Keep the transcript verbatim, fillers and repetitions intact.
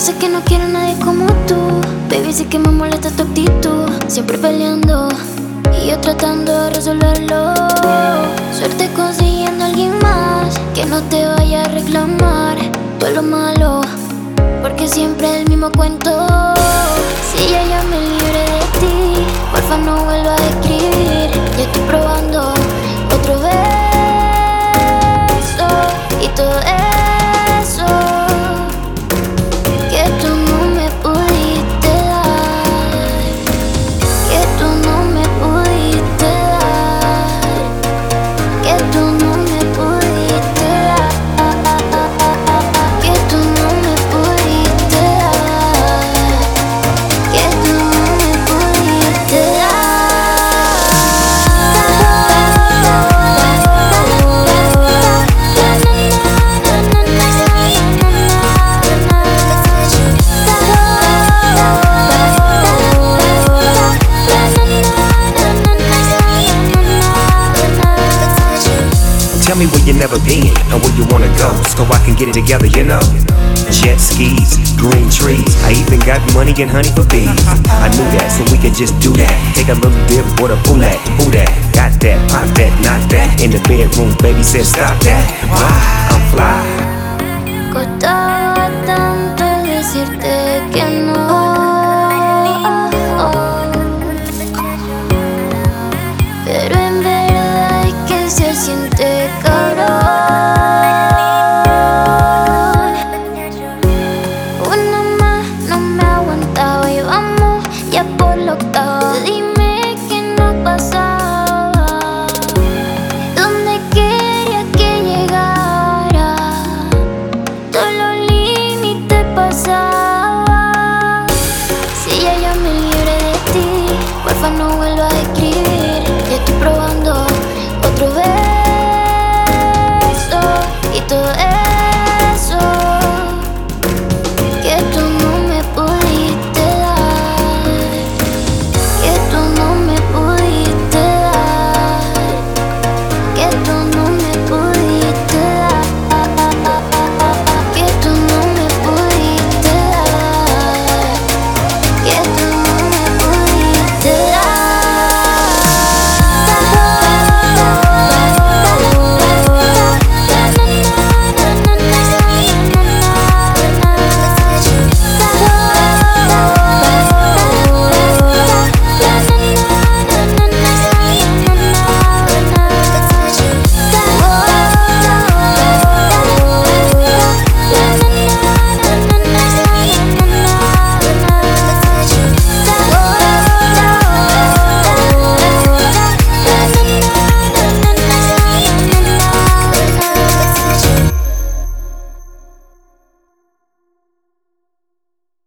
sé que no quiero a nadie como tú. Baby, sí que me molesta tu actitud. Siempre peleando y yo tratando de resolverlo. Suerte consiguiendo a alguien más que no te vaya a reclamar todo lo malo, porque siempre es el mismo cuento. Si ya yo me libré de ti, porfa no vuelva a escribir. Ya estoy probando otro beso y todo eso que tú no me pudiste dar, que tú no me pudiste dar, que tú no me pudiste dar, que tú no me pudiste dar, que tú no me pudiste dar. Tell me where you never been and where you wanna go, so I can get it together, you know. Jet skis, green trees, I even got money and honey for bees. I knew that, so we can just do that. Take a little dip, what a fool that, who that? Got that, pop that, not that. In the bedroom, baby said stop that. Why? I'm fly. Costó